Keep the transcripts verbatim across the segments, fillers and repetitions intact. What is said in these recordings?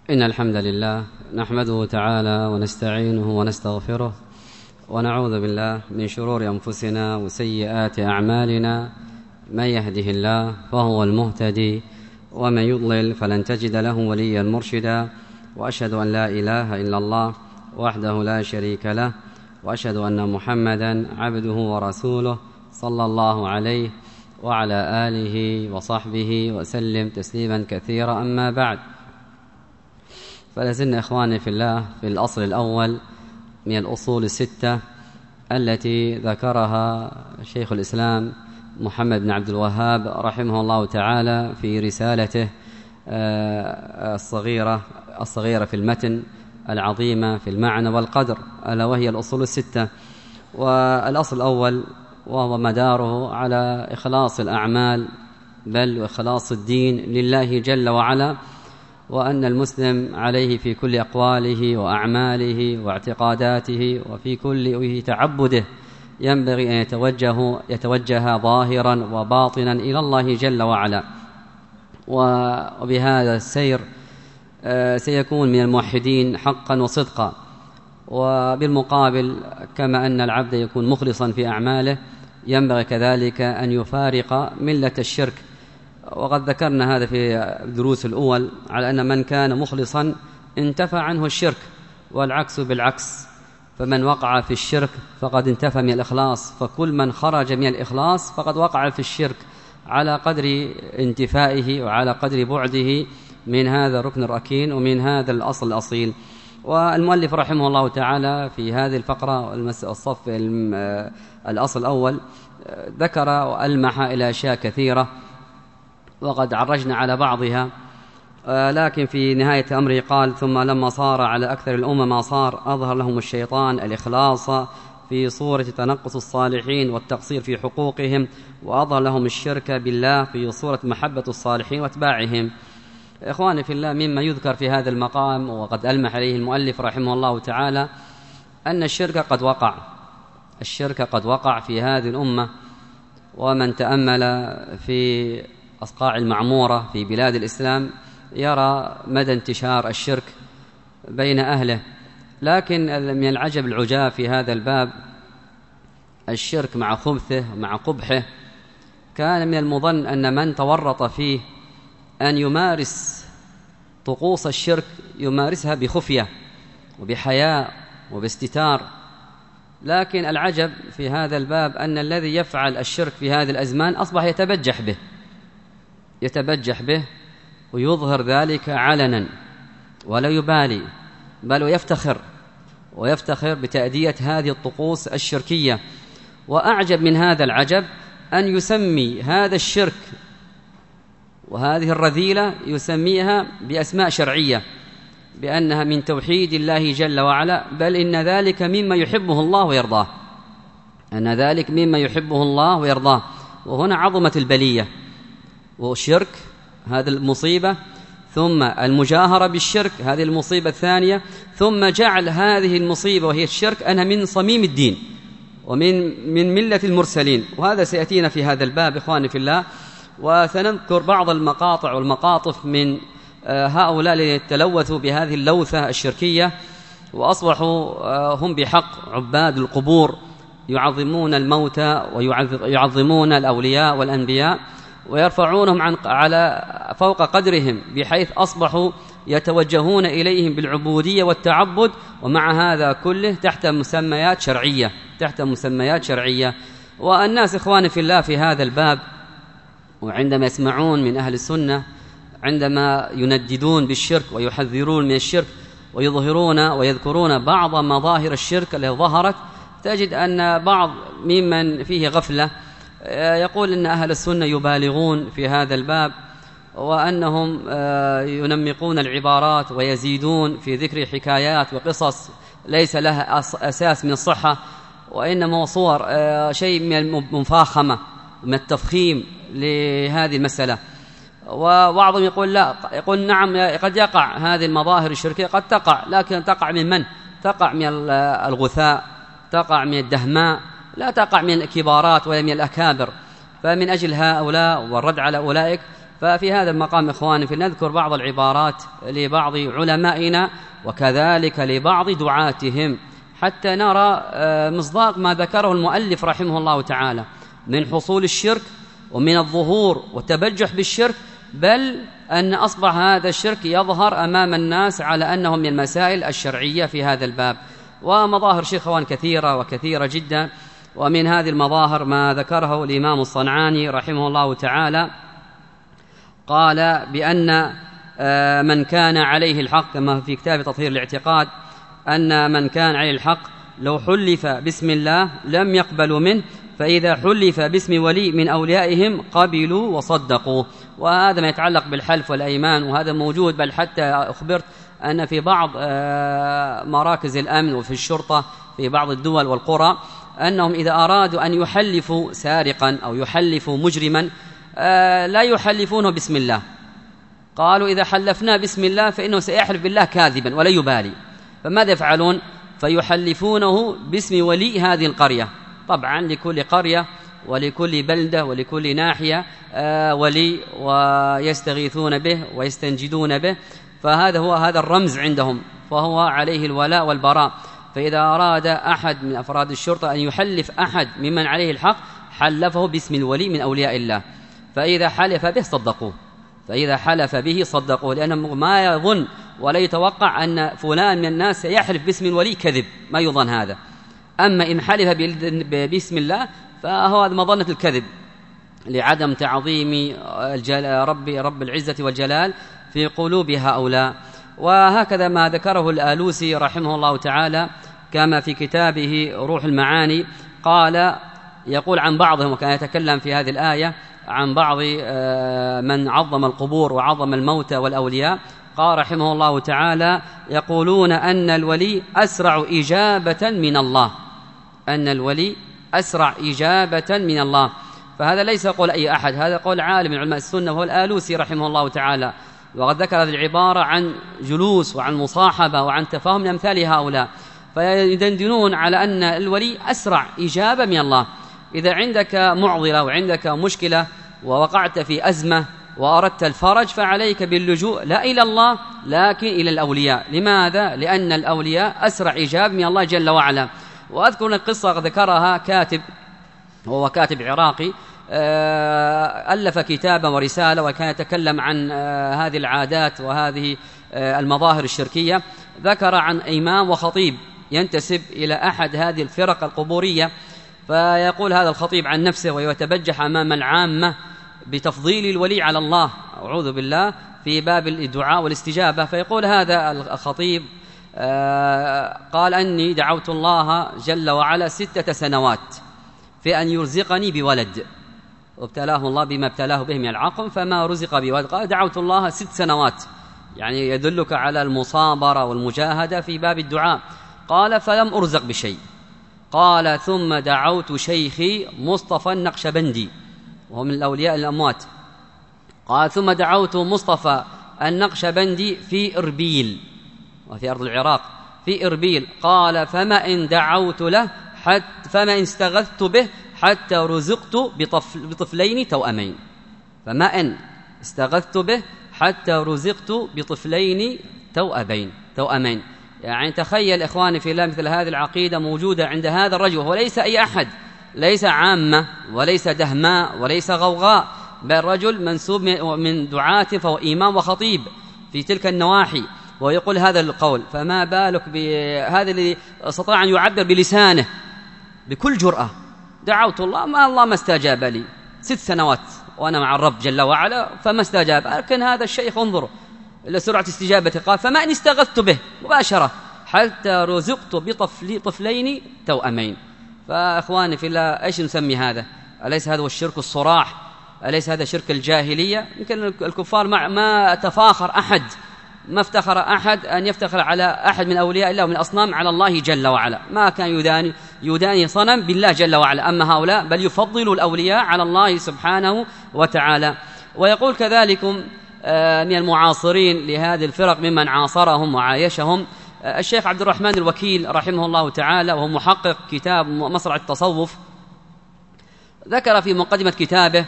إن الحمد لله نحمده تعالى ونستعينه ونستغفره ونعوذ بالله من شرور أنفسنا وسيئات أعمالنا. من يهده الله فهو المهتدي ومن يضلل فلن تجد له وليا مرشدا. وأشهد أن لا إله إلا الله وحده لا شريك له، وأشهد أن محمدا عبده ورسوله صلى الله عليه وعلى آله وصحبه وسلم تسليما كثيرا. أما بعد، فلازلنا إخواني في الله في الأصل الأول من الأصول الستة التي ذكرها شيخ الإسلام محمد بن عبد الوهاب رحمه الله تعالى في رسالته الصغيرة الصغيرة في المتن العظيمة في المعنى والقدر، ألا وهي الأصول الستة. والأصل الأول وهو مداره على إخلاص الأعمال بل وإخلاص الدين لله جل وعلا، وأن المسلم عليه في كل أقواله وأعماله واعتقاداته وفي كل تعبده ينبغي أن يتوجه, يتوجه ظاهرا وباطنا إلى الله جل وعلا. وبهذا السير سيكون من الموحدين حقا وصدقا. وبالمقابل، كما أن العبد يكون مخلصا في أعماله، ينبغي كذلك أن يفارق ملة الشرك. وقد ذكرنا هذا في الدروس الأول على أن من كان مخلصا انتفى عنه الشرك، والعكس بالعكس، فمن وقع في الشرك فقد انتفى من الإخلاص، فكل من خرج من الإخلاص فقد وقع في الشرك على قدر انتفائه وعلى قدر بعده من هذا الركن الركين ومن هذا الأصل الأصيل. والمؤلف رحمه الله تعالى في هذه الفقرة الصف الأصل الأول ذكر وألمح إلى أشياء كثيرة وقد عرجنا على بعضها، لكن في نهاية أمره قال: ثم لما صار على أكثر الأمم ما صار، أظهر لهم الشيطان الإخلاص في صورة تنقص الصالحين والتقصير في حقوقهم، وأظهر لهم الشرك بالله في صورة محبة الصالحين واتباعهم. إخواني في الله، مما يذكر في هذا المقام وقد ألمح عليه المؤلف رحمه الله تعالى أن الشرك قد وقع الشرك قد وقع في هذه الأمة. ومن تأمل في أصقاع المعمورة في بلاد الإسلام يرى مدى انتشار الشرك بين أهله. لكن من العجب العجاب في هذا الباب، الشرك مع خبثه ومع قبحه كان من المظن أن من تورط فيه أن يمارس طقوس الشرك يمارسها بخفية وبحياء وباستتار. لكن العجب في هذا الباب أن الذي يفعل الشرك في هذه الأزمان أصبح يتبجح به يتبجح به ويظهر ذلك علنا ولا يبالي، بل ويفتخر ويفتخر بتأدية هذه الطقوس الشركية. وأعجب من هذا العجب أن يسمي هذا الشرك وهذه الرذيلة يسميها بأسماء شرعية بأنها من توحيد الله جل وعلا، بل إن ذلك مما يحبه الله ويرضاه أن ذلك مما يحبه الله ويرضاه. وهنا عظمت البلية، والشرك هذه المصيبة، ثم المجاهرة بالشرك هذه المصيبة الثانية، ثم جعل هذه المصيبة وهي الشرك أنها من صميم الدين ومن من ملة المرسلين. وهذا سيأتينا في هذا الباب إخواني في الله. وسنذكر بعض المقاطع والمقاطف من هؤلاء الذين تلوثوا بهذه اللوثة الشركية وأصبحوا هم بحق عباد القبور، يعظمون الموتى ويعظمون الأولياء والأنبياء ويرفعونهم عن على فوق قدرهم، بحيث أصبحوا يتوجهون إليهم بالعبودية والتعبد، ومع هذا كله تحت مسميات شرعية تحت مسميات شرعية. والناس إخواني في الله في هذا الباب، وعندما يسمعون من أهل السنة عندما ينددون بالشرك ويحذرون من الشرك ويظهرون ويذكرون بعض مظاهر الشرك التي ظهرت، تجد أن بعض ممن فيه غفلة يقول إن أهل السنة يبالغون في هذا الباب، وأنهم ينمقون العبارات ويزيدون في ذكر حكايات وقصص ليس لها أساس من الصحة، وإنما صور شيء من المفاخمة من التفخيم لهذه المسألة. وبعضهم يقول لا، يقول نعم قد يقع هذه المظاهر الشركية، قد تقع، لكن تقع من من؟ تقع من الغثاء، تقع من الدهماء، لا تقع من الكبارات ولا من الأكابر. فمن أجل هؤلاء والرد على أولئك ففي هذا المقام إخواني فلنذكر بعض العبارات لبعض علمائنا وكذلك لبعض دعاتهم حتى نرى مصداق ما ذكره المؤلف رحمه الله تعالى من حصول الشرك ومن الظهور والتبجح بالشرك، بل أن أصبح هذا الشرك يظهر أمام الناس على أنه من المسائل الشرعية في هذا الباب. ومظاهر شيخ إخوان كثيرة وكثيرة جدا، ومن هذه المظاهر ما ذكره الإمام الصنعاني رحمه الله تعالى، قال بأن من كان عليه الحق كما في كتاب تطهير الاعتقاد أن من كان عليه الحق لو حلف بسم الله لم يقبلوا منه، فإذا حلف باسم ولي من أوليائهم قبلوا وصدقوا. وهذا ما يتعلق بالحلف والأيمان، وهذا موجود، بل حتى أخبرت أن في بعض مراكز الأمن وفي الشرطة في بعض الدول والقرى أنهم إذا أرادوا أن يحلفوا سارقا أو يحلفوا مجرما لا يحلفونه بسم الله، قالوا إذا حلفنا بسم الله فإنه سيحلف بالله كاذبا ولا يبالي، فماذا يفعلون؟ فيحلفونه باسم ولي هذه القرية. طبعا لكل قرية ولكل بلدة ولكل ناحية ولي ويستغيثون به ويستنجدون به، فهذا هو هذا الرمز عندهم، فهو عليه الولاء والبراء. فإذا أراد أحد من أفراد الشرطة أن يحلف أحد ممن عليه الحق حلفه باسم الولي من أولياء الله، فإذا حلف به صدقوه، فإذا حلف به صدقوه، لأنه ما يظن ولا يتوقع أن فلان من الناس سيحلف باسم الولي كذب، ما يظن هذا. أما إن حلف باسم الله فهو هذا مظنة الكذب لعدم تعظيم رب رب العزة والجلال في قلوب هؤلاء. وهكذا ما ذكره الآلوسي رحمه الله تعالى كما في كتابه روح المعاني، قال يقول عن بعضهم، وكان يتكلم في هذه الآية عن بعض من عظم القبور وعظم الموتى والأولياء، قال رحمه الله تعالى يقولون أن الولي أسرع إجابة من الله، أن الولي أسرع إجابة من الله. فهذا ليس قول أي أحد، هذا قول عالم من علماء السنة وهو الآلوسي رحمه الله تعالى، وقد ذكر هذه العبارة عن جلوس وعن مصاحبة وعن تفاهم لأمثال هؤلاء، فيدندنون على أن الولي أسرع إجابة من الله. إذا عندك معضلة وعندك مشكلة ووقعت في أزمة وأردت الفرج فعليك باللجوء لا إلى الله لكن إلى الأولياء. لماذا؟ لأن الأولياء أسرع إجابة من الله جل وعلا. وأذكر القصة ذكرها كاتب، وهو كاتب عراقي ألف كتابا ورسالة وكان يتكلم عن هذه العادات وهذه المظاهر الشركية. ذكر عن إمام وخطيب ينتسب إلى أحد هذه الفرق القبورية، فيقول هذا الخطيب عن نفسه ويتبجح أمام العامة بتفضيل الولي على الله، أعوذ بالله، في باب الدعاء والاستجابة. فيقول هذا الخطيب قال أني دعوت الله جل وعلا ستة سنوات في أن يرزقني بولد، وابتلاه الله بما ابتلاه به من العقم فما رزق بولد. قال دعوت الله ست سنوات، يعني يدلك على المصابرة والمجاهدة في باب الدعاء. قال فلم أرزق بشيء. قال ثم دعوت شيخي مصطفى النقشبندي وهو من الأولياء الأموات، قال ثم دعوت مصطفى النقشبندي في إربيل وفي أرض العراق، في إربيل. قال فما إن دعوت له حتى فما إن استغثت به حتى رزقت بطفل بطفلين توأمين، فما إن استغثت به حتى رزقت بطفلين توأمين توأمين يعني تخيل إخواني في الله مثل هذه العقيدة موجودة عند هذا الرجل، وهو ليس أي أحد، ليس عامة وليس دهماء وليس غوغاء، بل رجل منسوب من دعاة، فهو إمام وخطيب في تلك النواحي، ويقول هذا القول. فما بالك بهذا الذي استطاع أن يعبر بلسانه بكل جرأة، دعوت الله ما الله ما استجاب لي ست سنوات وأنا مع الرب جل وعلا فما استجاب. لكن هذا الشيخ انظروا إلى سرعة استجابته، قال فما إن استغثت به مباشرة حتى رزقت بطفلين توأمين. فأخواني في الله إيش نسمي هذا؟ أليس هذا هو الشرك الصراح؟ أليس هذا شرك الجاهلية؟ يمكن الكفار ما تفاخر أحد، ما افتخر أحد أن يفتخر على أحد من أولياء الله ومن الأصنام على الله جل وعلا، ما كان يداني يداني صنم بالله جل وعلا. أما هؤلاء بل يفضلوا الأولياء على الله سبحانه وتعالى. ويقول كذلك من المعاصرين لهذه الفرق ممن عاصرهم وعايشهم الشيخ عبد الرحمن الوكيل رحمه الله تعالى، وهو محقق كتاب مصرع التصوف، ذكر في مقدمة كتابه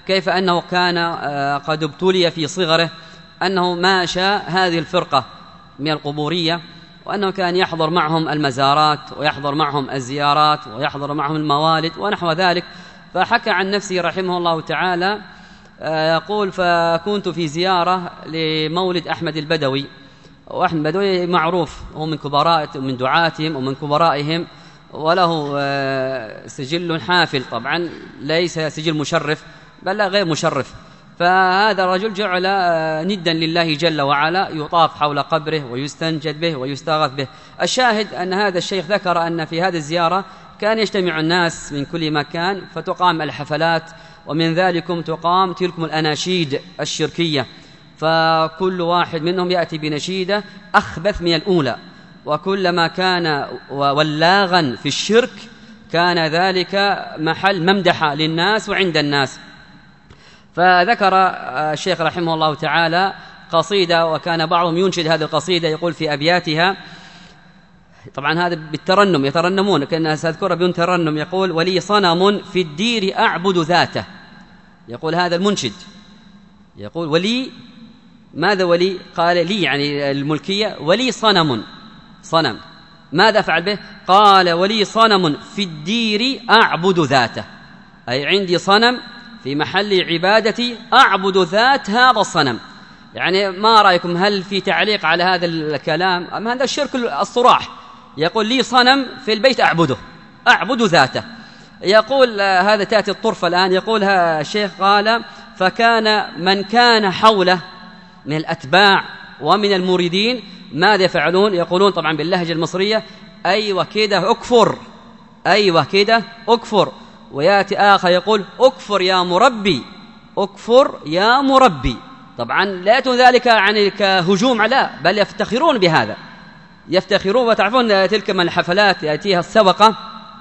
كيف أنه كان قد ابتلي في صغره أنه ماشى هذه الفرقة من القبورية، وأنه كان يحضر معهم المزارات ويحضر معهم الزيارات ويحضر معهم الموالد ونحو ذلك. فحكى عن نفسه رحمه الله تعالى يقول: فكنت في زيارة لمولد أحمد البدوي، وأحمد البدوي معروف، هو من كبراء من دعاتهم ومن كبرائهم، وله سجل حافل، طبعا ليس سجل مشرف بل غير مشرف. فهذا الرجل جعل ندا لله جل وعلا، يطاف حول قبره ويستنجد به ويستغاث به. الشاهد أن هذا الشيخ ذكر أن في هذه الزيارة كان يجتمع الناس من كل مكان، فتقام الحفلات، ومن ذلكم تقام تلكم الأناشيد الشركية، فكل واحد منهم يأتي بنشيدة أخبث من الأولى، وكلما كان ولاغا في الشرك كان ذلك محل ممدحة للناس وعند الناس. فذكر الشيخ رحمه الله تعالى قصيدة، وكان بعضهم ينشد هذه القصيدة، يقول في أبياتها، طبعا هذا بالترنم يترنمون، كأنها سأذكرها بدون ترنم، يقول: ولي صنم في الدير أعبد ذاته. يقول هذا المنشد، يقول ولي، ماذا ولي؟ قال لي يعني الملكية، ولي صنم، صنم، ماذا فعل به؟ قال: ولي صنم في الدير أعبد ذاته، أي عندي صنم في محل عبادتي أعبد ذات هذا الصنم. يعني ما رأيكم، هل في تعليق على هذا الكلام أم هذا الشرك الصراح؟ يقول لي صنم في البيت أعبده، أعبد ذاته. يقول هذا تأتي الطرفة الآن، يقولها الشيخ، قال: فكان من كان حوله من الأتباع ومن المريدين ماذا يفعلون؟ يقولون طبعا باللهجة المصرية: أيوة كده أكفر، أيوة كده أكفر. ويأتي آخر يقول: أكفر يا مربي، أكفر يا مربي. طبعا لا يكون ذلك يعني كهجوم على، بل يفتخرون بهذا، يفتخرون. وتعرفون تلك من الحفلات يأتيها السبقة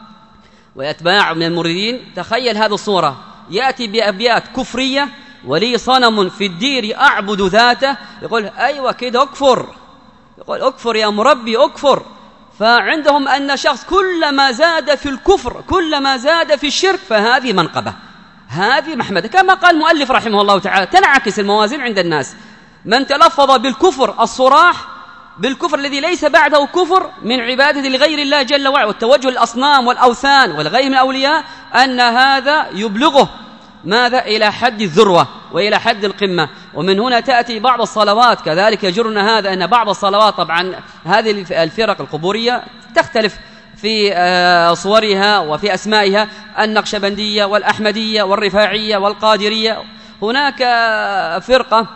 ويتباع من المريدين، تخيل هذه الصورة، يأتي بأبيات كفرية: ولي صنم في الدير أعبد ذاته، يقول أيوة كده أكفر، يقول أكفر يا مربي أكفر. فعندهم أن شخص كلما زاد في الكفر كلما زاد في الشرك فهذه منقبة، هذه محمدة، كما قال المؤلف رحمه الله تعالى: تنعكس الموازين عند الناس. من تلفظ بالكفر الصراح، بالكفر الذي ليس بعده كفر من عبادة لغير الله جل وعلا والتوجه للأصنام والأوثان والغير من الأولياء، أن هذا يبلغه ماذا؟ إلى حد الذروة وإلى حد القمة. ومن هنا تأتي بعض الصلوات كذلك يجرنا هذا، أن بعض الصلوات، طبعا هذه الفرق القبورية تختلف في صورها وفي أسمائها، النقشبندية والأحمدية والرفاعية والقادرية، هناك فرقة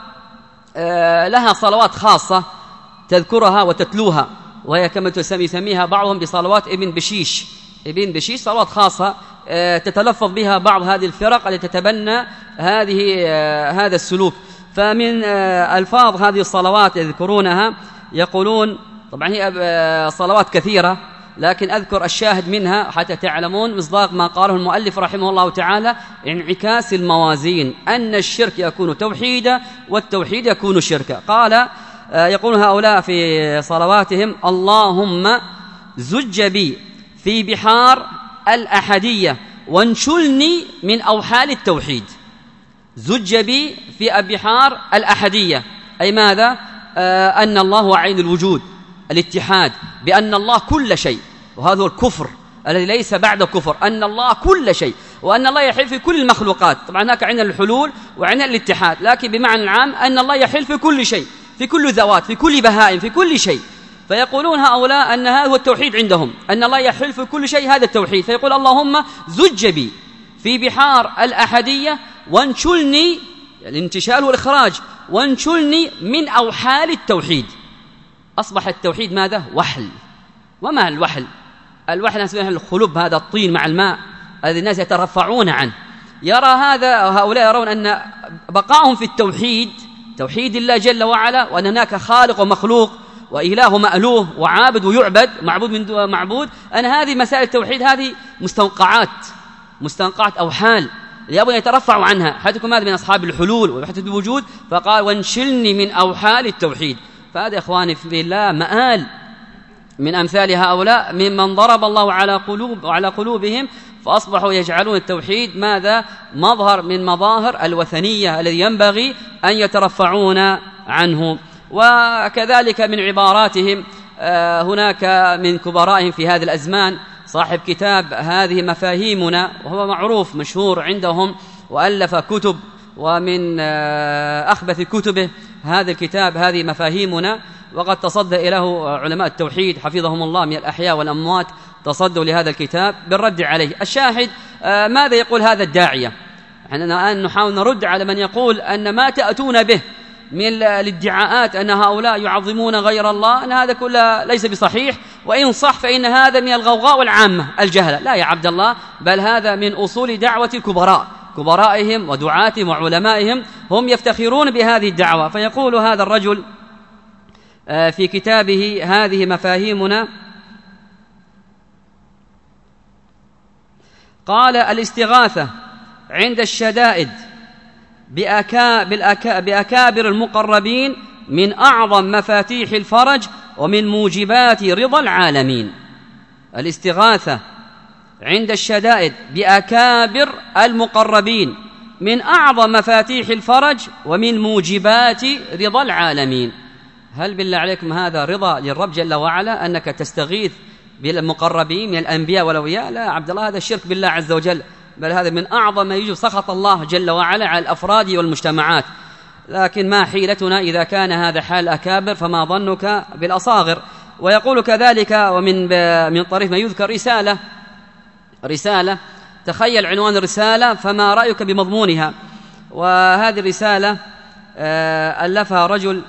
لها صلوات خاصة تذكرها وتتلوها، وهي كما يسميها بعضهم بصلوات ابن بشيش، ابن بشيش صلوات خاصة تتلفظ بها بعض هذه الفرق التي تتبنى هذه هذا السلوك. فمن ألفاظ هذه الصلوات يذكرونها، يقولون طبعا هي صلوات كثيرة، لكن أذكر الشاهد منها حتى تعلمون مصداق ما قاله المؤلف رحمه الله تعالى: انعكاس الموازين، أن الشرك يكون توحيدا والتوحيد يكون شركا. قال يقول هؤلاء في صلواتهم: اللهم زج بي في بحار الأحدية وانشلني من أوحال التوحيد. زج بي في بحار الأحدية، أي ماذا؟ آه أن الله هو عين الوجود، الاتحاد بأن الله كل شيء، وهذا هو الكفر الذي ليس بعد كفر، أن الله كل شيء، وأن الله يحل في كل المخلوقات. طبعا هناك عندنا الحلول وعندنا الاتحاد، لكن بمعنى العام أن الله يحل في كل شيء، في كل ذوات، في كل بهائم، في كل شيء. فيقولون هؤلاء أن هذا هو التوحيد عندهم، أن الله يحل في كل شيء، هذا التوحيد. فيقول: اللهم زج بي في بحار الأحدية وانشلني، الانتشال والإخراج، وانشلني من أوحال التوحيد. أصبح التوحيد ماذا؟ وحل. وما الوحل؟ الوحل نسميه الخلب، هذا الطين مع الماء الذي الناس يترفعون عنه. يرى هذا، هؤلاء يرون أن بقائهم في التوحيد، توحيد الله جل وعلا، وأن هناك خالق ومخلوق وإله مألوه وعابد ويعبد، معبود من دون معبود، أن هذه مسائل التوحيد هذه مستنقعات، مستنقعات أوحال يبغى يترفعوا عنها، حتى يكون هذا من أصحاب الحلول ويحدث بالوجود. فقال: وانشلني من أوحال التوحيد. فهذا إخواني في الله مآل من أمثال هؤلاء ممن ضرب الله على قلوب على قلوبهم فأصبحوا يجعلون التوحيد ماذا؟ مظهر من مظاهر الوثنية الذي ينبغي أن يترفعون عنه. وكذلك من عباراتهم هناك من كبرائهم في هذا الأزمان صاحب كتاب هذه مفاهيمنا، وهو معروف مشهور عندهم وألف كتب، ومن أخبث كتبه هذا الكتاب هذه مفاهيمنا، وقد تصدى له علماء التوحيد حفظهم الله من الأحياء والأموات، تصدوا لهذا الكتاب بالرد عليه. الشاهد ماذا يقول هذا الداعية؟ نحن الآن نحاول نرد على من يقول أن ما تأتون به من الادعاءات أن هؤلاء يعظمون غير الله أن هذا كله ليس بصحيح، وإن صح فإن هذا من الغوغاء والعامة الجهلة. لا يا عبد الله، بل هذا من أصول دعوة الكبراء، كبرائهم ودعاتهم وعلمائهم هم يفتخرون بهذه الدعوة. فيقول هذا الرجل في كتابه هذه مفاهيمنا، قال: الاستغاثة عند الشدائد بأكا بالأكا بأكابر المقربين من أعظم مفاتيح الفرج ومن موجبات رضا العالمين. الاستغاثة عند الشدائد بأكابر المقربين من أعظم مفاتيح الفرج ومن موجبات رضا العالمين. هل بالله عليكم هذا رضا للرب جل وعلا أنك تستغيث بالمقربين من الأنبياء والأولياء؟ لا عبد الله، هذا الشرك بالله عز وجل، بل هذا من أعظم ما يجب سخط الله جل وعلا على الأفراد والمجتمعات. لكن ما حيلتنا إذا كان هذا حال الأكابر، فما ظنك بالأصاغر؟ ويقول كذلك ومن من طريق ما يذكر رسالة رسالة تخيل عنوان الرسالة فما رأيك بمضمونها. وهذه الرسالة ألفها رجل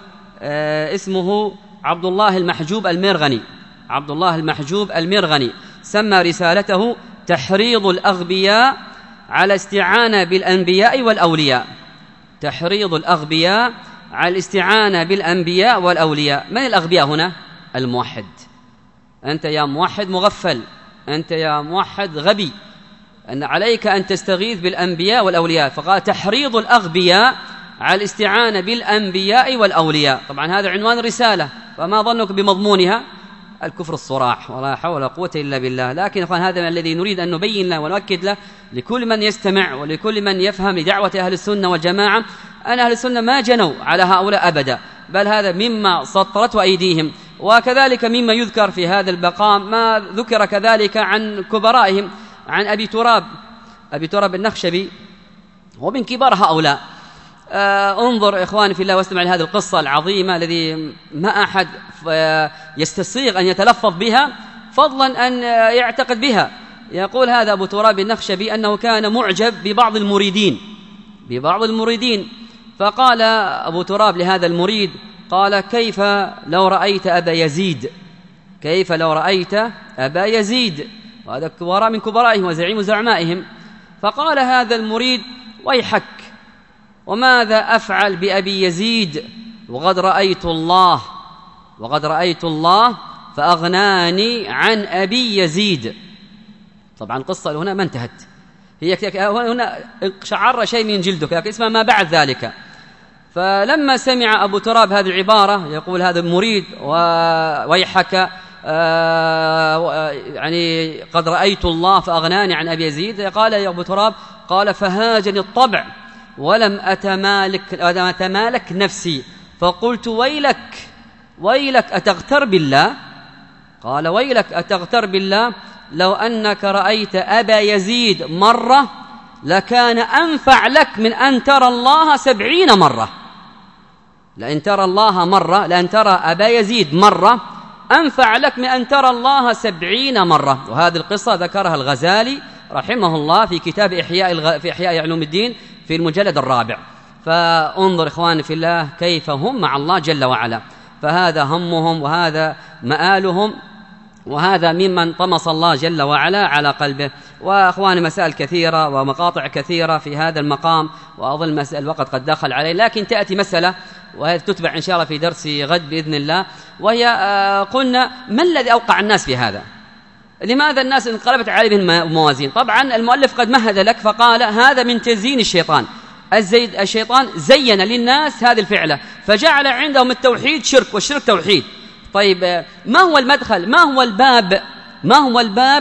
اسمه عبد الله المحجوب المرغني عبد الله المحجوب المرغني سمى رسالته تحريض الأغبياء على استعانة بالأنبياء والأولياء. تحريض الأغبياء على الاستعانة بالأنبياء والأولياء. من الأغبياء هنا؟ الموحد. أنت يا موحد مغفل، أنت يا موحد غبي، أن عليك أن تستغيث بالأنبياء والأولياء. فقال تحريض الأغبياء على الاستعانة بالأنبياء والأولياء. طبعا هذا عنوان الرسالة، فما ظنك بمضمونها؟ الكفر الصراح، ولا حول ولا قوة إلا بالله. لكن أخوان هذا الذي نريد أن نبين له ونؤكد له لكل من يستمع ولكل من يفهم لدعوة أهل السنة والجماعة أن أهل السنة ما جنوا على هؤلاء أبدا، بل هذا مما سطرته أيديهم. وكذلك مما يذكر في هذا المقام ما ذكر كذلك عن كبرائهم، عن أبي تراب أبي تراب النخشبي، ومن كبار هؤلاء. آه انظر إخواني في الله واستمع لهذه القصة العظيمة الذي ما أحد يستسيغ أن يتلفظ بها فضلا أن يعتقد بها. يقول هذا أبو تراب النخشبي أنه كان معجب ببعض المريدين ببعض المريدين فقال أبو تراب لهذا المريد، قال: كيف لو رأيت أبا يزيد كيف لو رأيت أبا يزيد وهذا كبراء من كبرائهم وزعيم زعمائهم. فقال هذا المريد: ويحك، وماذا أفعل بأبي يزيد وقد رأيت الله وقد رأيت الله فأغناني عن أبي يزيد. طبعا القصة هنا ما انتهت، هي هنا شعر شيء من جلدك، لكن اسمها ما بعد ذلك. فلما سمع أبو تراب هذه العبارة، يقول هذا المريد ويحك آه يعني قد رأيت الله فأغناني عن أبي يزيد، قال يا أبو تراب، قال: فهاجني الطبع ولم أتمالك, أتمالك نفسي، فقلت: ويلك ويلك أتغتر بالله؟ قال: ويلك أتغتر بالله، لو أنك رأيت أبا يزيد مرة لكان أنفع لك من أن ترى الله سبعين مرة. لأن ترى الله مرة لأن ترى أبا يزيد مرة أنفع لك من أن ترى الله سبعين مرة. وهذه القصة ذكرها الغزالي رحمه الله في كتاب إحياء الغ... في إحياء علوم الدين في المجلد الرابع. فانظر إخواني في الله كيف هم مع الله جل وعلا. فهذا همهم وهذا مآلهم، وهذا ممن طمس الله جل وعلا على قلبه. وأخواني مسائل كثيرة ومقاطع كثيرة في هذا المقام، وأظن مسألة الوقت قد دخل عليه، لكن تأتي مسألة وهي تتبع إن شاء الله في درس غد بإذن الله، وهي قلنا ما الذي أوقع الناس في هذا؟ لماذا الناس انقلبت عليهم الموازين؟ طبعا المؤلف قد مهد لك فقال هذا من تزيين الشيطان. الزيد الشيطان زين للناس هذه الفعلة فجعل عندهم التوحيد شرك والشرك توحيد. طيب ما هو المدخل، ما هو الباب ما هو الباب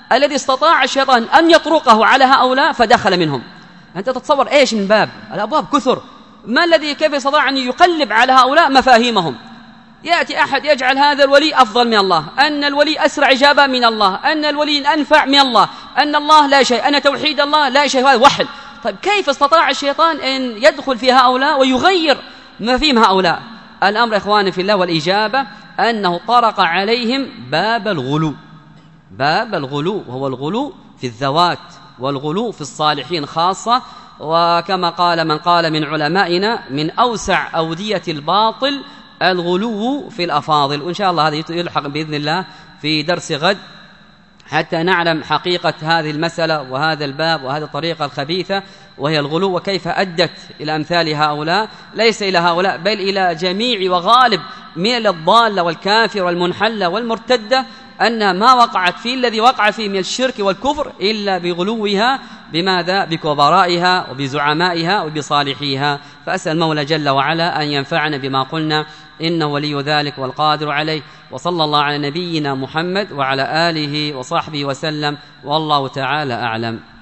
الذي استطاع الشيطان أن يطرقه على هؤلاء فدخل منهم. أنت تتصور إيش من باب؟ الأبواب كثر. ما الذي كيف استطاع أن يقلب على هؤلاء مفاهيمهم؟ يأتي أحد يجعل هذا الولي أفضل من الله، أن الولي أسرع إجابة من الله، أن الولي أنفع من الله، أن الله لا شيء، أن توحيد الله لا شيء، هذا وحل. طيب كيف استطاع الشيطان أن يدخل في هؤلاء ويغير مفاهيم هؤلاء؟ الأمر إخواني في الله والإجابة أنه طرق عليهم باب الغلو. باب الغلو هو الغلو في الذوات والغلو في الصالحين خاصة. وكما قال من قال من علمائنا من أوسع أودية الباطل الغلو في الأفاضل. وإن شاء الله هذا يلحق بإذن الله في درس غد حتى نعلم حقيقة هذه المسألة وهذا الباب وهذه الطريقة الخبيثة وهي الغلو، وكيف أدت إلى أمثال هؤلاء، ليس إلى هؤلاء بل إلى جميع وغالب من الضالة والكافر والمنحلة والمرتدة، أن ما وقعت فيه الذي وقع فيه من الشرك والكفر إلا بغلوها. بماذا؟ بكبرائها وبزعمائها وبصالحيها. فأسأل المولى جل وعلا أن ينفعنا بما قلنا، إنه ولي ذلك والقادر عليه. وصلى الله على نبينا محمد وعلى آله وصحبه وسلم، والله تعالى أعلم.